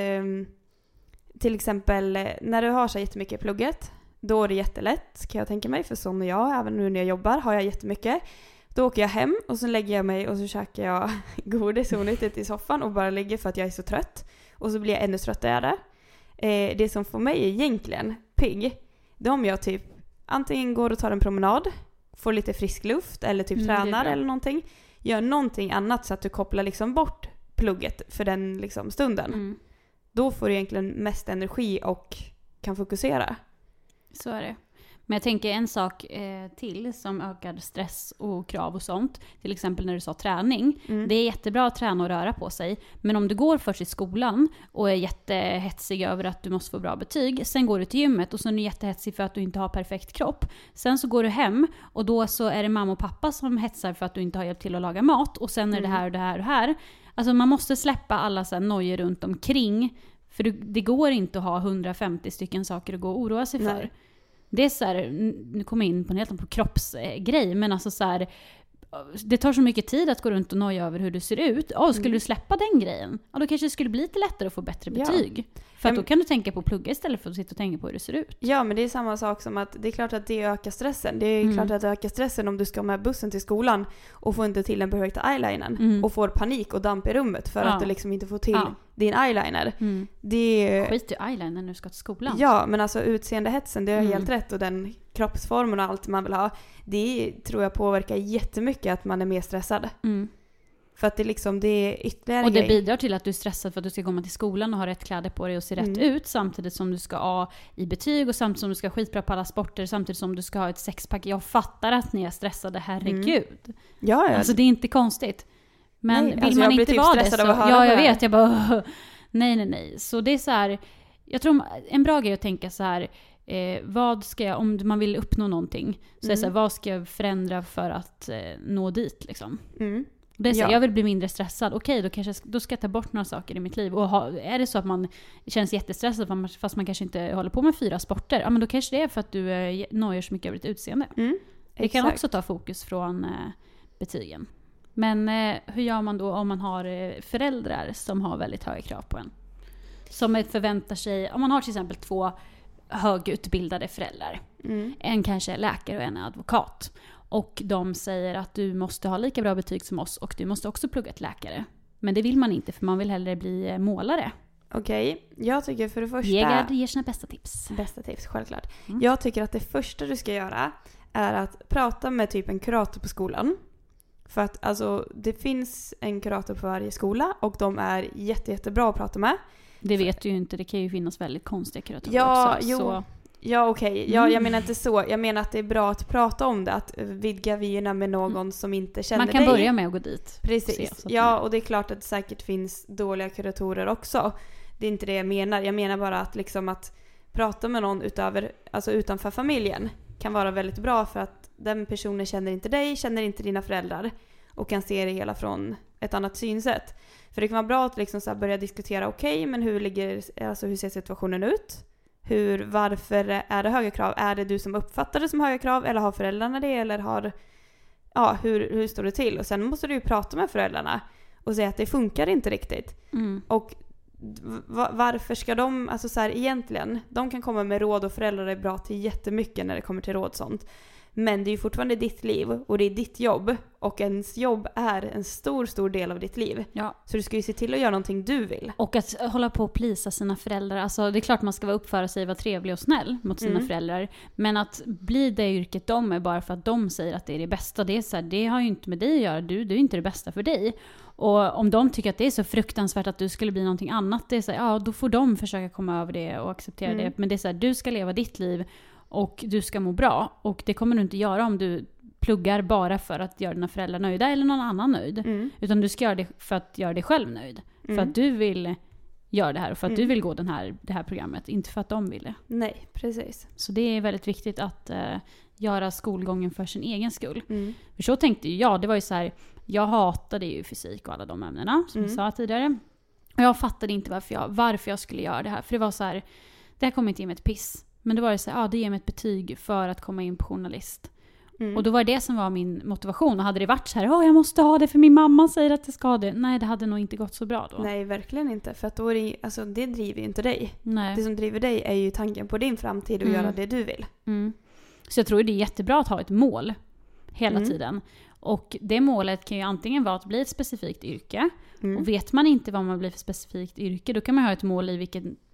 till exempel när du har så jättemycket i plugget, då är det jättelätt, kan jag tänka mig, för som jag, även nu när jag jobbar har jag jättemycket. Då åker jag hem och så lägger jag mig och så käkar jag godis onyttigt i soffan och bara ligger för att jag är så trött. Och så blir jag ännu tröttare. Det som får mig egentligen pigg, det är om jag typ antingen går och tar en promenad, får lite frisk luft eller typ tränar eller någonting. Gör någonting annat så att du kopplar liksom bort plugget för den liksom stunden. Då får du egentligen mest energi och kan fokusera.
Så är det. Men jag tänker en sak till som ökar stress och krav och sånt. Till exempel när du sa träning. Det är jättebra att träna och röra på sig. Men om du går först i skolan och är jättehetsig över att du måste få bra betyg. Sen går du till gymmet och så är du jättehetsig för att du inte har perfekt kropp. Sen så går du hem och då så är det mamma och pappa som hetsar för att du inte har hjälpt till att laga mat. Och sen är det här och det här och det här. Alltså man måste släppa alla så här nojor runt omkring. För det går inte att ha 150 stycken saker att gå och oroa sig för.
Nej.
Det är så här, nu kommer jag in på en helt annan kroppsgrej, men alltså så här, det tar så mycket tid att gå runt och noja över hur du ser ut. Skulle du släppa den grejen, då kanske det skulle bli lite lättare att få bättre betyg. För att då kan du tänka på att plugga istället för att sitta och tänka på hur det ser ut.
Ja, men det är samma sak som att det är klart att det ökar stressen. Det är klart att det ökar stressen om du ska med bussen till skolan och får inte till den perfekta eyelinern och får panik och damp i rummet för att du liksom inte får till din eyeliner.
Skit i eyeliner när du ska till skolan.
Ja, men alltså utseendehetsen, det är helt rätt, och den kroppsformen och allt man vill ha, det tror jag påverkar jättemycket att man är mer stressad. För att det är ytterligare
och det
grej.
bidrar till att du är stressad för att du ska komma till skolan och ha rätt kläder på dig och se rätt ut, samtidigt som du ska ha i betyg och samtidigt som du ska ha skitbra på alla sporter, samtidigt som du ska ha ett sexpack. Jag fattar att ni är stressade, herregud.
Ja.
Alltså det är inte konstigt. Men
nej,
vill
alltså
man
jag
inte
blir typ
vara det så... Ja, jag vet. Jag bara... nej. Så det är så här... Jag tror en bra grej att tänka så här... vad ska jag... Om man vill uppnå någonting. Så är det så här, vad ska jag förändra för att nå dit liksom? Det är så, jag vill bli mindre stressad. Okej, då ska jag ta bort några saker i mitt liv. Och är det så att man känns jättestressad fast man kanske inte håller på med 4 sporter, ja men då kanske det är för att du nojar så mycket över ditt utseende. Det kan också ta fokus från betygen. Men hur gör man då om man har föräldrar som har väldigt höga krav på en? Som förväntar sig, om man har till exempel 2 högutbildade föräldrar. En kanske är läkare och en är advokat. Och de säger att du måste ha lika bra betyg som oss och du måste också plugga till läkare. Men det vill man inte, för man vill hellre bli målare.
Okej, jag tycker för det första...
Jägard ger sina bästa tips.
Bästa tips, självklart. Jag tycker att det första du ska göra är att prata med typ en kurator på skolan. För att alltså, det finns en kurator på varje skola och de är jättebra att prata med.
Det vet du ju inte, det kan ju finnas väldigt konstiga kuratorer också.
Jo.
Så.
Ja, okej. Jag menar inte så. Jag menar att det är bra att prata om det. Att vidga vyerna med någon som inte känner dig.
Man kan börja med att gå dit.
Precis. Ja, och det är klart att det säkert finns dåliga kuratorer också. Det är inte det jag menar. Jag menar bara att, liksom, att prata med någon utanför familjen kan vara väldigt bra, för att den personen känner inte dig, känner inte dina föräldrar och kan se det hela från ett annat synsätt. För det kan vara bra att liksom så här börja diskutera, okej, men hur ser situationen ut? Varför är det höga krav? Är det du som uppfattar det som höga krav, eller har föräldrarna det, eller hur står det till? Och sen måste du ju prata med föräldrarna och säga att det funkar inte riktigt. Och varför ska de, alltså så här, egentligen, de kan komma med råd och föräldrar är bra till jättemycket när det kommer till råd och sånt. Men det är ju fortfarande ditt liv och det är ditt jobb, och ens jobb är en stor del av ditt liv. Ja. Så du ska ju se till att göra någonting du vill.
Och att hålla på och plisa sina föräldrar. Alltså det är klart man ska uppföra sig, vara trevlig och snäll mot sina föräldrar. Men att bli det yrket de är bara för att de säger att det är det bästa. Det är så här, det har ju inte med dig att göra. Du är inte det bästa för dig. Och om de tycker att det är så fruktansvärt att du skulle bli någonting annat, det är så här, då får de försöka komma över det och acceptera det. Men det är så här, du ska leva ditt liv och du ska må bra. Och det kommer du inte göra om du pluggar bara för att göra dina föräldrar nöjda eller någon annan nöjd. Utan du ska göra det för att göra dig själv nöjd. För att du vill göra det här och för att du vill gå det här programmet. Inte för att de vill det.
Nej, precis.
Så det är väldigt viktigt att göra skolgången för sin egen skull. För så tänkte jag, det var ju så här, jag hatade ju fysik och alla de ämnena som jag sa tidigare. Och jag fattade inte varför jag skulle göra det här. För det var så här, det här kommer inte ge mig ett piss. Men det var så här, det ger mig ett betyg för att komma in på journalist. Och då var det som var min motivation. Och hade det varit så här, jag måste ha det för min mamma säger att jag ska ha det. Nej, det hade nog inte gått så bra då.
Nej, verkligen inte. För att då är det driver ju inte dig.
Nej.
Det som driver dig är ju tanken på din framtid och göra det du vill.
Så jag tror det är jättebra att ha ett mål hela tiden. Och det målet kan ju antingen vara att bli ett specifikt yrke. Och vet man inte vad man blir för specifikt yrke, då kan man ha ett mål i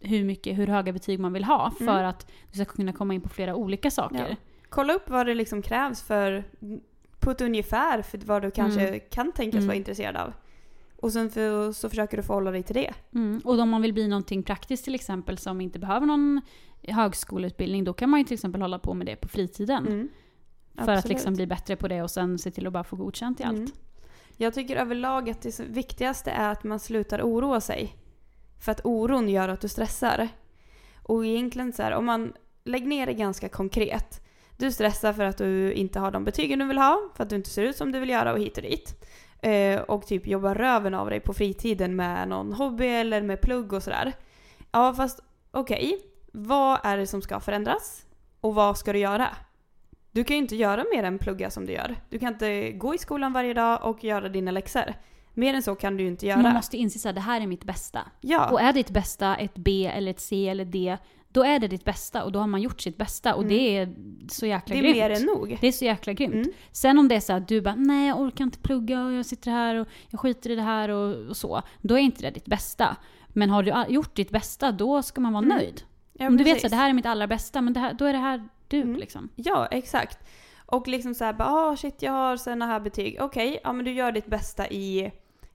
hur höga betyg man vill ha för att du ska kunna komma in på flera olika saker.
Ja. Kolla upp vad det liksom krävs för på ett ungefär för vad du kanske kan tänkas vara intresserad av. Och sen så försöker du förhålla dig till det.
Och om man vill bli någonting praktiskt till exempel som inte behöver någon högskoleutbildning, då kan man ju till exempel hålla på med det på fritiden. För att liksom bli bättre på det och sen se till att bara få godkänt i allt.
Jag tycker överlag att det viktigaste är att man slutar oroa sig. För att oron gör att du stressar. Och egentligen så här, om man lägger ner det ganska konkret. Du stressar för att du inte har de betygen du vill ha. För att du inte ser ut som du vill göra och hit och dit. Och typ jobbar röven av dig på fritiden med någon hobby eller med plugg och sådär. Ja, fast okej. Vad är det som ska förändras? Och vad ska du göra? Du kan ju inte göra mer än plugga som du gör. Du kan inte gå i skolan varje dag och göra dina läxor. Mer än så kan du ju inte göra.
Man måste inse att det här är mitt bästa.
Ja.
Och är ditt bästa ett B eller ett C eller D, då är det ditt bästa och då har man gjort sitt bästa. Och det är så jäkla grymt.
Det är mer än nog.
Det är så jäkla grymt. Sen om det är så att du bara, nej jag orkar inte plugga och jag sitter här och jag skiter i det här och så. Då är inte det ditt bästa. Men har du gjort ditt bästa, då ska man vara nöjd.
Ja,
om du vet att det här är mitt allra bästa, men då är det här du liksom.
Ja, exakt. Och liksom så här, shit, jag har såna här betyg. Okej, men du gör ditt bästa i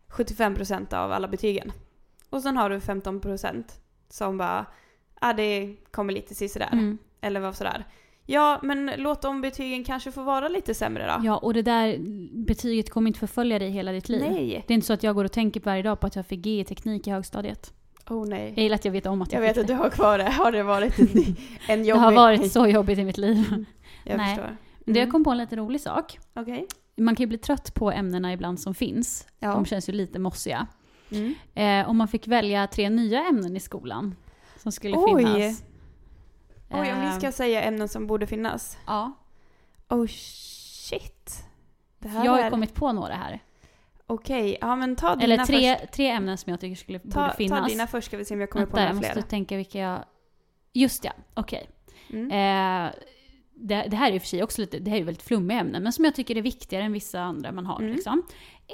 75% av alla betygen. Och sen har du 15% som bara, det kommer lite sådär. Eller vad sådär. Ja, men låt de betygen kanske få vara lite sämre då.
Ja, och det där betyget kommer inte förfölja dig hela ditt liv.
Nej.
Det är inte så att jag går och tänker varje dag på att jag fick G i teknik i högstadiet.
Nej.
Jag gillar att jag vet om att
jag vet att du har kvar det. Har det varit en jobbig...
Det har varit så jobbigt i mitt liv.
Jag förstår.
Men jag kom på en lite rolig sak.
Okej.
Man kan ju bli trött på ämnena ibland som finns. Ja. De känns ju lite mossiga. Om man fick välja 3 nya ämnen i skolan som skulle finnas.
Oj, om vi ska säga ämnen som borde finnas.
Ja.
Oh shit.
Jag har kommit på några här.
Okej, men ta dina
först. Eller 3 ämnen som jag tycker borde finnas.
Ta dina först, ska vi se om jag kommer på några fler.
Jag måste tänka vilka jag... Just ja, okej. Det här är ju för sig också det här är ju väldigt flummiga ämnen, men som jag tycker är viktigare än vissa andra man har. Liksom.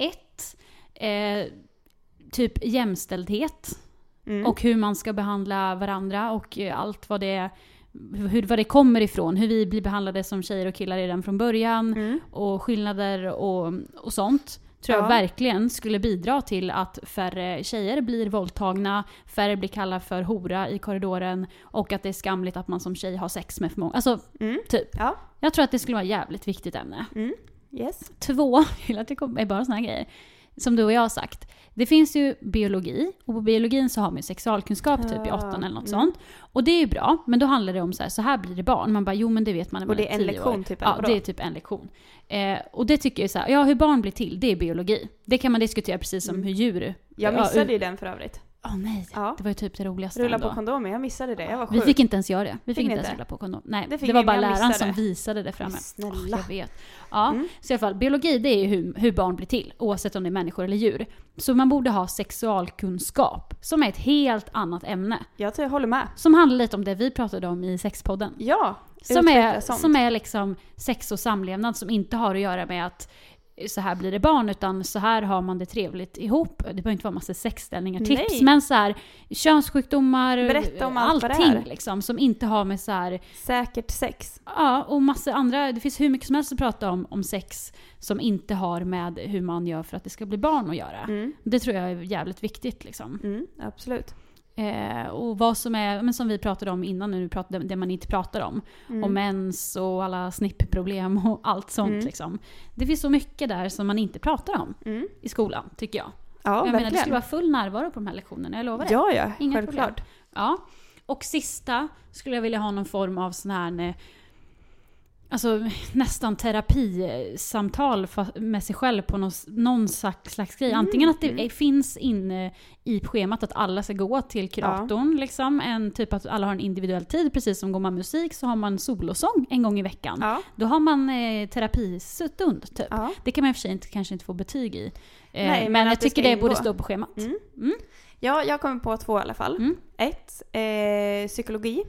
1. Typ jämställdhet. Och hur man ska behandla varandra och allt vad det vad det kommer ifrån, hur vi blir behandlade som tjejer och killar redan från början och skillnader och sånt. tror jag verkligen skulle bidra till att färre tjejer blir våldtagna, färre blir kallade för hora i korridoren och att det är skamligt att man som tjej har sex med för många. Alltså, typ.
Ja.
Jag tror att det skulle vara ett jävligt viktigt ämne.
Yes.
2, det är bara såna här grejer. Som du och jag har sagt. Det finns ju biologi. Och på biologin så har man sexualkunskap typ i 8 eller något sånt. Och det är ju bra. Men då handlar det om så här blir det barn. Man bara, jo men det vet man när man är 10 år.
Och det är en lektion typ?
Ja, det är typ en lektion. Och det tycker jag så här, hur barn blir till, det är biologi. Det kan man diskutera precis som hur djur...
Jag missade ju den för övrigt.
Nej, det var ju typ det roligaste.
Rulla på kondomer, jag missade det. Jag var
vi fick inte ens göra det. Vi fick inte ens rulla på kondom. Nej, det var bara läraren som visade det framme.
Snälla.
Jag vet. Ja, så i alla fall, biologi det är ju hur barn blir till, oavsett om det är människor eller djur. Så man borde ha sexualkunskap, som är ett helt annat ämne.
Jag håller med.
Som handlar lite om det vi pratade om i sexpodden.
Ja,
som är liksom sex och samlevnad, som inte har att göra med att så här blir det barn, utan så här har man det trevligt ihop. Det behöver inte vara massa sexställningar, tips, men så här könssjukdomar,
berätta om allt
allting
vad det är.
Liksom, som inte har med så här
säkert sex.
Ja, och massa andra, det finns hur mycket som helst att prata om sex som inte har med hur man gör för att det ska bli barn att göra. Det tror jag är jävligt viktigt liksom.
Absolut.
Och vad som är, men som vi pratade om innan nu, det man inte pratar om. Om mens och alla snippproblem och allt sånt liksom. Det finns så mycket där som man inte pratar om i skolan, tycker jag.
Ja,
jag menar, det skulle vara full närvaro på de här lektionerna, jag lovar det.
Ja,
inga
självklart.
Problem. Ja. Och sista skulle jag vilja ha någon form av sån här alltså nästan terapisamtal med sig själv på någon slags grej. Antingen att det finns inne i schemat att alla ska gå till kuratorn. Liksom. En typ att alla har en individuell tid. Precis som går man musik så har man solosång en gång i veckan. Ja. Då har man terapistund typ. Ja. Det kan man i och för sig kanske inte få betyg i. Nej, men jag tycker det borde stå på schemat.
Ja, jag kommer på 2 i alla fall. 1, psykologi.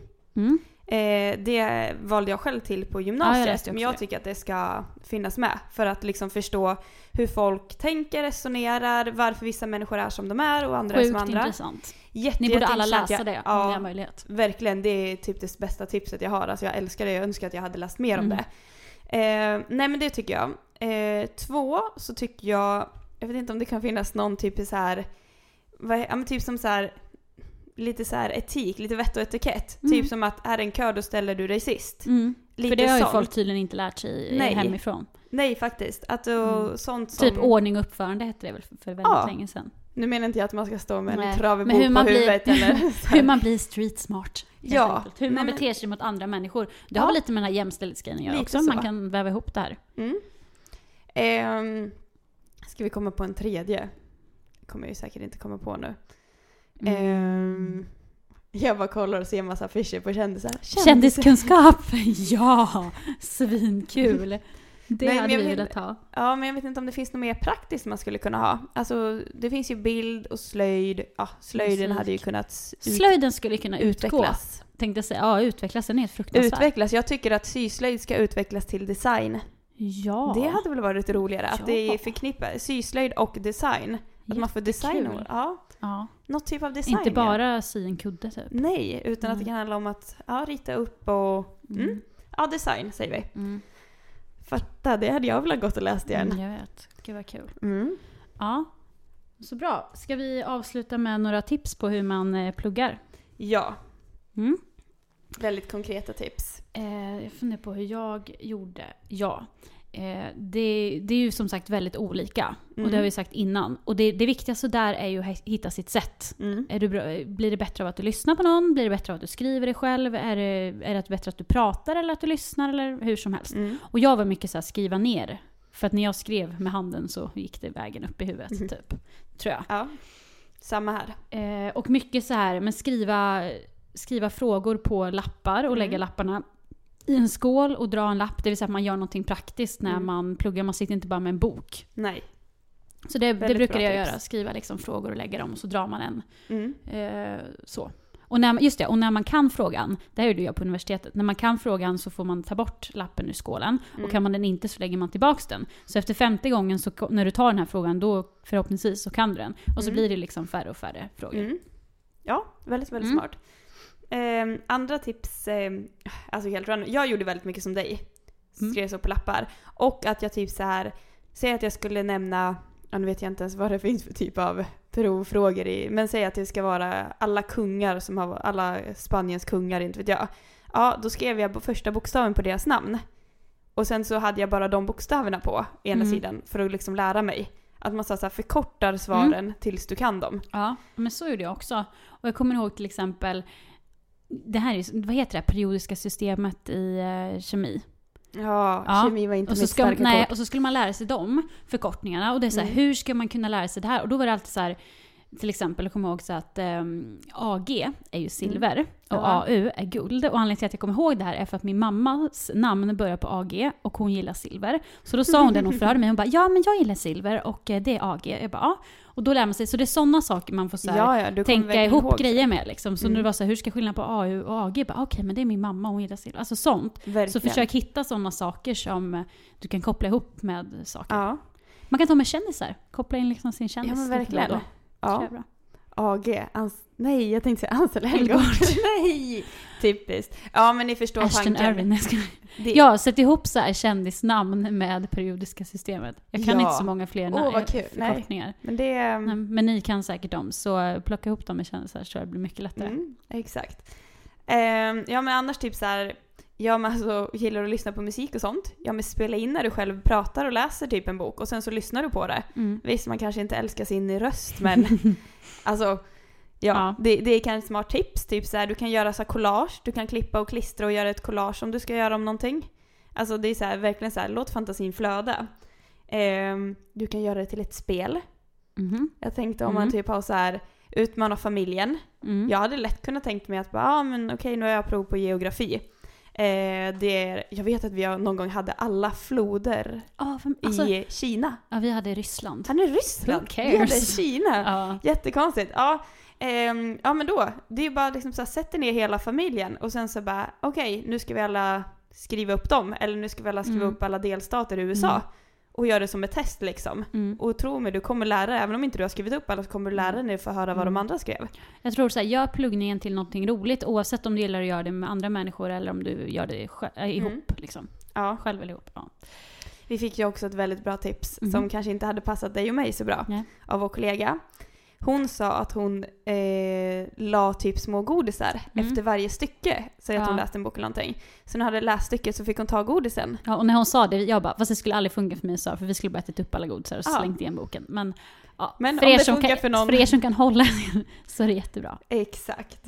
Det valde jag själv till på gymnasiet, men jag tycker att det ska finnas med för att liksom förstå hur folk tänker, resonerar, varför vissa människor är som de är och andra är som andra.
Intressant. Ni borde alla läsa det om ni har möjlighet.
Verkligen, det är typ det bästa tipset jag har. Alltså jag älskar det, jag önskar att jag hade läst mer om det. Nej, men det tycker jag. 2 så tycker jag vet inte om det kan finnas någon typ så här, typ som så här lite så här etik, lite vett och etikett. Typ som att är en kö, då ställer du dig sist. Lite
för det har ju folk tydligen inte lärt sig hemifrån.
Nej, faktiskt. Att sånt som...
Typ ordning och uppförande hette det väl för väldigt länge sedan.
Nu menar inte jag att man ska stå med en travig bok på huvudet. Eller
hur man blir street smart.
Ja.
Hur man beter sig mot andra människor. Det har väl lite med den här jämställdhetsgrejen att göra också. Man kan väva ihop det här.
Ska vi komma på en tredje? Kommer jag ju säkert inte komma på nu. Jag bara kollar och ser en massa affischer på kändisar.
Kändiskunskap! Ja, svinkul. Det hade vi velat ha.
Ja, men jag vet inte om det finns något mer praktiskt man skulle kunna ha. Alltså, det finns ju bild och slöjd. Ja, slöjden hade ju kunnat...
Slöjden skulle kunna utvecklas. Tänkte jag säga, utvecklas. Den är fruktansvärt.
Utvecklas. Jag tycker att syslöjd ska utvecklas till design.
Ja.
Det hade väl varit roligare. Att det är förknippat syslöjd och design. Att man får design. Ja. Något typ av design.
Inte bara sy en kudde typ.
Nej, utan att det kan handla om att rita upp och... design säger vi. Fatta, det hade jag väl gått och läst igen.
Jag vet. Gud vad kul. Ja, så bra. Ska vi avsluta med några tips på hur man pluggar?
Ja. Väldigt konkreta tips.
Jag funderar på hur jag gjorde. Ja. Det är ju som sagt väldigt olika. Och det har vi sagt innan. Och det viktigaste där är ju att hitta sitt sätt. Blir det bättre av att du lyssnar på någon? Blir det bättre av att du skriver det själv? Är det bättre att du pratar eller att du lyssnar? Eller hur som helst. Och jag var mycket så här skriva ner. För att när jag skrev med handen så gick det vägen upp i huvudet typ. Tror jag.
Ja, samma här.
Och mycket så här, men skriva frågor på lappar och lägga lapparna i en skål och dra en lapp. Det vill säga att man gör någonting praktiskt när man pluggar. Man sitter inte bara med en bok.
Nej.
Så det brukar jag göra. Skriva liksom frågor och lägga dem och så drar man en. Så. Och när man kan frågan, det här gjorde jag på universitetet. När man kan frågan så får man ta bort lappen ur skålen. Och kan man den inte så lägger man tillbaks den. Så efter 50 gången så, när du tar den här frågan, då förhoppningsvis så kan du den. Och så blir det liksom färre och färre frågor.
Ja, väldigt, väldigt smart. Andra tips, alltså helt random. Jag gjorde väldigt mycket som dig. Skrev så på lappar. Och att jag typ så här, säg att jag skulle nämna nu vet jag inte ens vad det finns för typ av provfrågor i, men säg att det ska vara alla kungar som har, alla Spaniens kungar, inte vet jag. Ja, då skrev jag på första bokstaven på deras namn. Och sen så hade jag bara de bokstäverna på ena sidan för att liksom lära mig. Att man så här förkortar svaren tills du kan dem.
Ja, men så gjorde jag också. Och jag kommer ihåg till exempel, det här är, vad heter det, periodiska systemet i kemi.
Ja, kemi var inte mitt starka kort.
Och så skulle man lära sig de förkortningarna. Och det är så här, hur ska man kunna lära sig det här? Och då var det alltid så här, till exempel, jag kommer ihåg så att AG är ju silver och AU är guld. Och anledningen till att jag kommer ihåg det här är för att min mammas namn börjar på AG och hon gillar silver. Så då sa hon det när hon förhörde mig. Hon bara, ja men jag gillar silver och det är AG. Jag bara, ja. Och då lär man sig. Så det är sådana saker man får så här, tänka ihop grejer med. Liksom. Så nu var det så här, hur ska jag skilja på AU och AG? Okej, men det är min mamma och hon gillar silver. Alltså sånt. Verkligen. Så försök hitta sådana saker som du kan koppla ihop med saker. Ja. Man kan ta med kändisar. Koppla in liksom sin kändis.
Ja, men verkligen.
Då.
Ja. AG. Nej, jag tänkte säga Ansel Elgård. Nej, typiskt. Ja, men ni förstår
Ashton
tanken.
Ja, sätt ihop så här kändisnamn med periodiska systemet. Jag kan inte så många fler förkortningar.
Nej,
men ni kan säkert dem. Så plocka ihop dem med kändisar så det blir mycket lättare.
Exakt. Ja, men annars typ så här... Ja, men alltså, gillar att lyssna på musik och sånt. Ja, men spela in när du själv pratar och läser typ en bok och sen så lyssnar du på det. Visst, man kanske inte älskar sin röst, men alltså, det är kanske ett smart tips. Typ så här, du kan göra så här collage, du kan klippa och klistra och göra ett collage om du ska göra om någonting. Alltså det är så här, verkligen så här, låt fantasin flöda. Du kan göra det till ett spel. Jag tänkte om man typ har så här, utmana familjen. Jag hade lätt kunnat tänkt mig att men okej, nu har jag prov på geografi. Jag vet att vi någon gång hade alla floder i Kina.
Ja, vi hade Ryssland.
Han är Ryssland. Vi hade Kina. Jättekonstigt. Ja, men då, det är bara liksom så här, sätter ner hela familjen och sen så bara, okej, nu ska vi alla skriva upp dem, eller nu ska vi alla skriva upp alla delstater i USA. Och gör det som ett test liksom. Och tro mig, du kommer lära dig, även om inte du har skrivit upp alla, så kommer du lära dig när du får höra vad de andra skrev.
Jag tror så här, gör pluggningen till någonting roligt, oavsett om du gillar att göra det med andra människor eller om du gör det ihop liksom. Ja. Själv eller ihop. Ja.
Vi fick ju också ett väldigt bra tips som kanske inte hade passat dig och mig så bra av vår kollega. Hon sa att hon la typ små godisar efter varje stycke. Så att hon läste en bok eller någonting. Så när hon hade läst stycket så fick hon ta godisen.
Ja, och när hon sa det, jag bara, fast det skulle aldrig funka för mig, för vi skulle bara ätit upp alla godisar och slängt igen boken. Men för er som kan, för er som kan hålla så är det jättebra.
Exakt.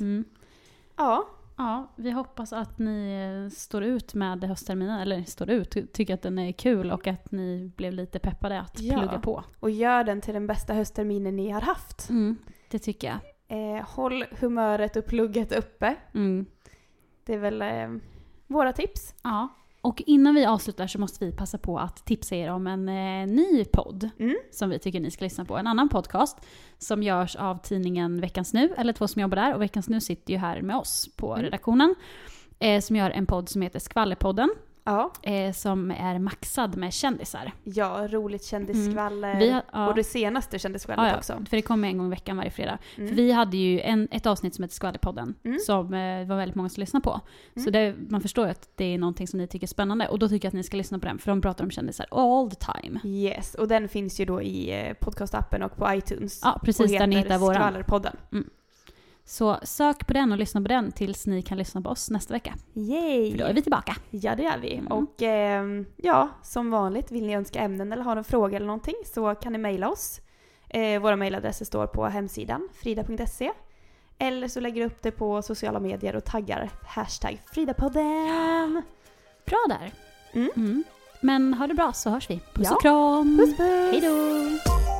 Ja, vi hoppas att ni står ut med höstterminen, eller står ut, tycker att den är kul och att ni blev lite peppade att plugga på.
Och gör den till den bästa höstterminen ni har haft.
Det tycker jag.
Håll humöret och plugget uppe. Det är väl våra tips.
Ja. Och innan vi avslutar så måste vi passa på att tipsa er om en ny podd som vi tycker ni ska lyssna på. En annan podcast som görs av tidningen Veckans Nu, eller 2 som jobbar där. Och Veckans Nu sitter ju här med oss på redaktionen. Som gör en podd som heter Skvallerpodden.
Ja.
Som är maxad med kändisar.
Ja, roligt kändisskvaller. Och det senaste kändisskvallret också.
För det kommer en gång i veckan varje fredag. För vi hade ju ett avsnitt som heter Skvallerpodden. Som var väldigt många som lyssnade på. Så man förstår ju att det är någonting som ni tycker är spännande. Och då tycker jag att ni ska lyssna på den. För de pratar om kändisar all the time.
Yes, och den finns ju då i podcastappen och på iTunes.
Ja, precis, där ni hittar våran.
Skvallerpodden.
Så sök på den och lyssna på den tills ni kan lyssna på oss nästa vecka.
Yay!
För då är vi tillbaka.
Ja, det är vi. Och som vanligt, vill ni önska ämnen eller ha en fråga eller någonting så kan ni mejla oss. Våra mejladresser står på hemsidan frida.se. Eller så lägger du upp det på sociala medier och taggar #Fridapodden.
Bra där. Men ha det bra så hörs vi. Puss och
kram. Puss.
Hej då.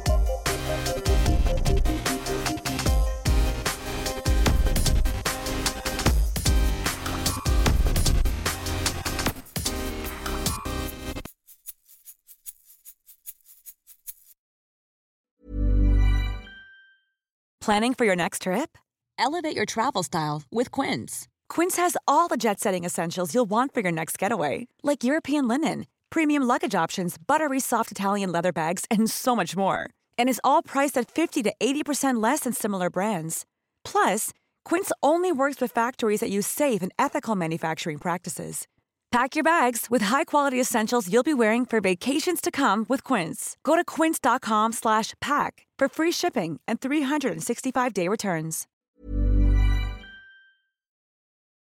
Planning for your next trip? Elevate your travel style with Quince. Quince has all the jet-setting essentials you'll want for your next getaway, like European linen, premium luggage options, buttery soft Italian leather bags, and so much more. And is all priced at 50 to 80% less than similar brands. Plus, Quince only works with factories that use safe and ethical manufacturing practices. Pack your bags with high-quality essentials you'll be wearing for vacations to come with Quince. Go to quince.com/pack for free shipping and 365-day returns.